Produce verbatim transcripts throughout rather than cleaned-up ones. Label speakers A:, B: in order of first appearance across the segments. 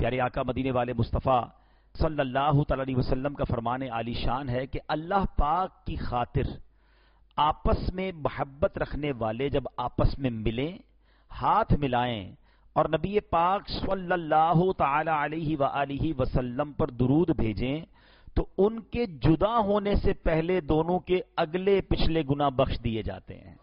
A: پیارے آقا مدینے والے مصطفیٰ صلی اللہ تعالی علیہ وسلم کا فرمان عالی شان ہے کہ اللہ پاک کی خاطر آپس میں محبت رکھنے والے جب آپس میں ملیں، ہاتھ ملائیں اور نبی پاک صلی اللہ تعالی علیہ وآلہ وسلم پر درود بھیجیں تو ان کے جدا ہونے سے پہلے دونوں کے اگلے پچھلے گناہ بخش دیے جاتے ہیں۔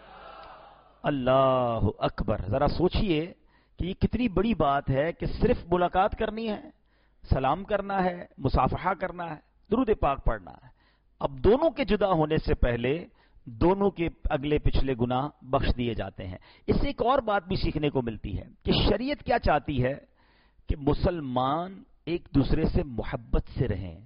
A: اللہ اکبر! ذرا سوچئے کہ یہ کتنی بڑی بات ہے کہ صرف ملاقات کرنی ہے، سلام کرنا ہے، مصافحہ کرنا ہے، درود پاک پڑھنا ہے، اب دونوں کے جدا ہونے سے پہلے دونوں کے اگلے پچھلے گناہ بخش دیے جاتے ہیں۔ اس سے ایک اور بات بھی سیکھنے کو ملتی ہے کہ شریعت کیا چاہتی ہے کہ مسلمان ایک دوسرے سے محبت سے رہیں،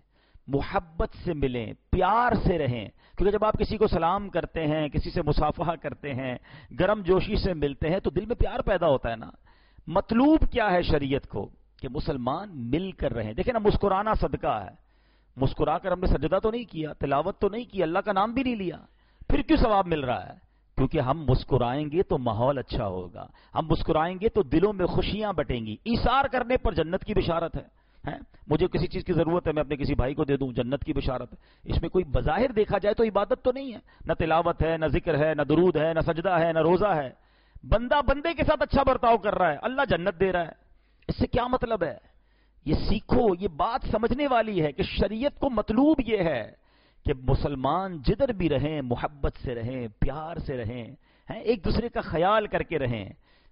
A: محبت سے ملیں، پیار سے رہیں، کیونکہ جب آپ کسی کو سلام کرتے ہیں، کسی سے مصافحہ کرتے ہیں، گرم جوشی سے ملتے ہیں تو دل میں پیار پیدا ہوتا ہے نا۔ مطلوب کیا ہے شریعت کو کہ مسلمان مل کر رہیں۔ دیکھیں نا، مسکرانا صدقہ ہے، مسکرا کر ہم نے سجدہ تو نہیں کیا، تلاوت تو نہیں کی، اللہ کا نام بھی نہیں لیا، پھر کیوں ثواب مل رہا ہے؟ کیونکہ ہم مسکرائیں گے تو ماحول اچھا ہوگا، ہم مسکرائیں گے تو دلوں میں خوشیاں بٹیں گی۔ ایثار کرنے پر جنت کی بشارت ہے۔ ہے مجھے کسی چیز کی ضرورت ہے، میں اپنے کسی بھائی کو دے دوں، جنت کی بشارت ہے۔ اس میں کوئی بظاہر دیکھا جائے تو عبادت تو نہیں ہے، نہ تلاوت ہے، نہ ذکر ہے، نہ درود ہے، نہ سجدہ ہے، نہ روزہ ہے، بندہ بندے کے ساتھ اچھا برتاؤ کر رہا ہے، اللہ جنت دے رہا ہے۔ اس سے کیا مطلب ہے؟ یہ سیکھو، یہ بات سمجھنے والی ہے کہ شریعت کو مطلوب یہ ہے کہ مسلمان جدھر بھی رہیں محبت سے رہیں، پیار سے رہیں، ایک دوسرے کا خیال کر کے رہیں۔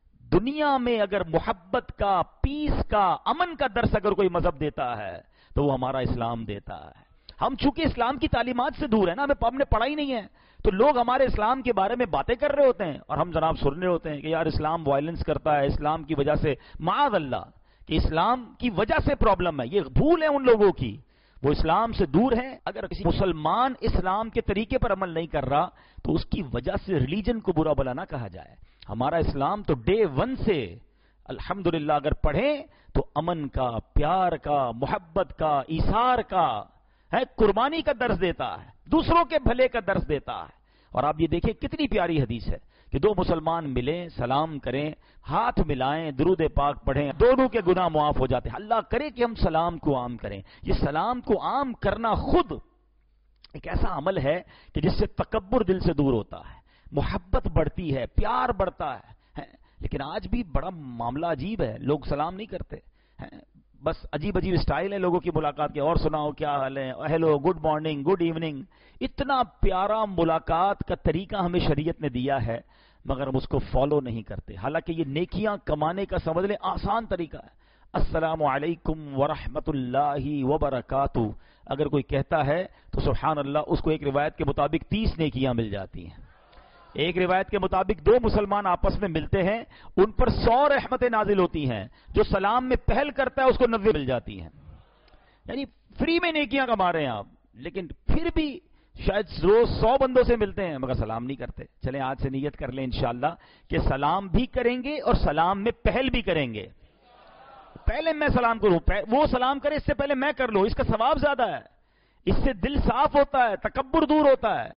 A: دنیا میں اگر محبت کا، پیس کا، امن کا درس اگر کوئی مذہب دیتا ہے تو وہ ہمارا اسلام دیتا ہے۔ ہم چونکہ اسلام کی تعلیمات سے دور ہیں نا، ہمیں ہم نے پڑھا ہی نہیں ہے، تو لوگ ہمارے اسلام کے بارے میں باتیں کر رہے ہوتے ہیں اور ہم جناب سن رہے ہوتے ہیں کہ یار اسلام وائلنس کرتا ہے، اسلام کی وجہ سے، معاذ اللہ، کہ اسلام کی وجہ سے پرابلم ہے۔ یہ بھول ہے ان لوگوں کی، وہ اسلام سے دور ہیں۔ اگر کسی مسلمان اسلام کے طریقے پر عمل نہیں کر رہا تو اس کی وجہ سے ریلیجن کو برا بلا نہ کہا جائے۔ ہمارا اسلام تو ڈے ون سے الحمدللہ اگر پڑھیں تو امن کا، پیار کا، محبت کا، ایثار کا، ہے قربانی کا درس دیتا ہے، دوسروں کے بھلے کا درس دیتا ہے۔ اور آپ یہ دیکھیں کتنی پیاری حدیث ہے کہ دو مسلمان ملیں، سلام کریں، ہاتھ ملائیں، درود پاک پڑھیں، دونوں کے گناہ معاف ہو جاتے ہیں۔ اللہ کرے کہ ہم سلام کو عام کریں۔ یہ سلام کو عام کرنا خود ایک ایسا عمل ہے کہ جس سے تکبر دل سے دور ہوتا ہے، محبت بڑھتی ہے، پیار بڑھتا ہے۔ لیکن آج بھی بڑا معاملہ عجیب ہے، لوگ سلام نہیں کرتے، بس عجیب عجیب اسٹائل ہے لوگوں کی ملاقات کے، اور سناؤ کیا حال ہے، hello, good morning, good evening. اتنا پیارا ملاقات کا طریقہ ہمیں شریعت نے دیا ہے مگر ہم اس کو فالو نہیں کرتے، حالانکہ یہ نیکیاں کمانے کا سمجھ لیں آسان طریقہ ہے۔ السلام علیکم ورحمۃ اللہ وبرکاتہ اگر کوئی کہتا ہے تو سبحان اللہ، اس کو ایک روایت کے مطابق تیس نیکیاں مل جاتی ہیں۔ ایک روایت کے مطابق دو مسلمان آپس میں ملتے ہیں، ان پر سو رحمتیں نازل ہوتی ہیں، جو سلام میں پہل کرتا ہے اس کو نوے مل جاتی ہیں۔ یعنی فری میں نیکیاں کما رہے ہیں آپ، لیکن پھر بھی شاید روز سو بندوں سے ملتے ہیں مگر سلام نہیں کرتے۔ چلیں آج سے نیت کر لیں انشاءاللہ کہ سلام بھی کریں گے اور سلام میں پہل بھی کریں گے۔ پہلے میں سلام کروں، وہ سلام کرے اس سے پہلے میں کر لوں، اس کا ثواب زیادہ ہے، اس سے دل صاف ہوتا ہے، تکبر دور ہوتا ہے۔